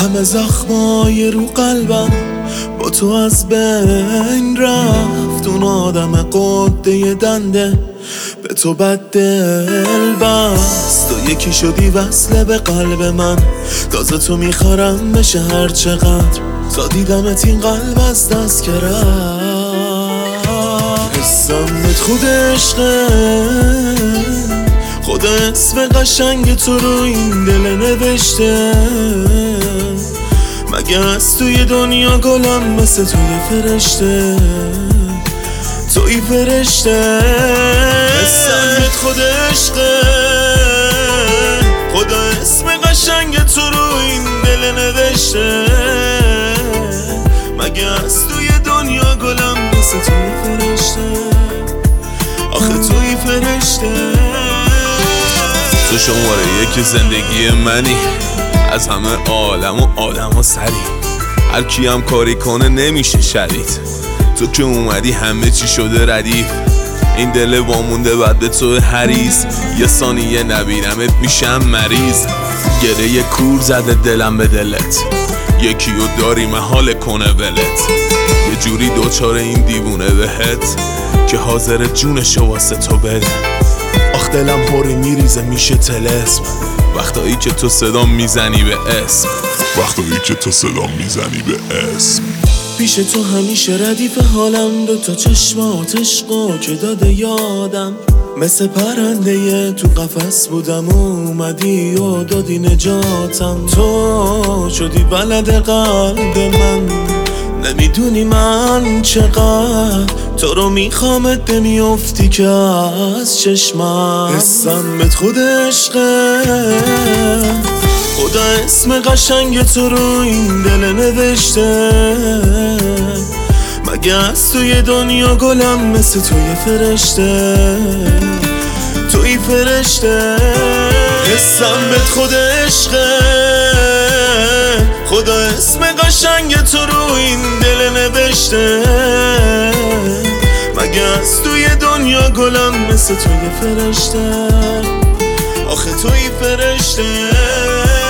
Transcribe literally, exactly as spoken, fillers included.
همه زخمای رو قلبم با تو از بین رفت. اون آدم قده دنده به تو بد دل بست. تو یکی شدی وصله به قلب من، تازه تو میخوارم بشه هر چقدر تا دیدمت این قلب از دست که رفت. حسمت خود عشقه، خود اسم قشنگ تو رو این دل نوشته. مگه از توی دنیا گلم مثل توی فرشته، توی فرشته. حسمت خود عشقه، خود اسم قشنگ تو رو این دل نوشته. مگه از توی دنیا گلم مثل توی فرشته، آخه توی فرشته. تو شماره یک زندگی منی، از همه عالم و آدم و سری. هر کی هم کاری کنه نمیشه شدید. تو که اومدی همه چی شده ردیف. این دل وامونده بعد به تو حریص. یه ثانیه نبینمت میشم مریض. گره کور زده دلم به دلت، یکیو داری محال کنه ولت. یه جوری دوچاره این دیوونه بهت که حاضر جونشو واسه تو بده. آخ دلم پری میریزه میشه طلسم وقتایی که تو صدا میزنی به اسم، وقتایی که تو صدا میزنی به اسم. پیش تو همیشه ردیف حالم، دو تا چشم آتشقا که داده یادم. مثل پرنده تو قفس بودم و اومدی و دادی نجاتم. تو شدی بلد قلب من، نمیدونی من چقدر تو رو میخوامت نمیافتی که از چشمم. حسمت خود عشقه، خدا اسم قشنگ تو رو این دل نوشته. مگه از توی دنیا گلم مثل توی فرشته، توی فرشته. حسمت خود عشقه، خدا اسم قشنگ تو رو این دل نوشته. مگه از توی دنیا گلم مثل توی فرشته، آخه توی فرشته.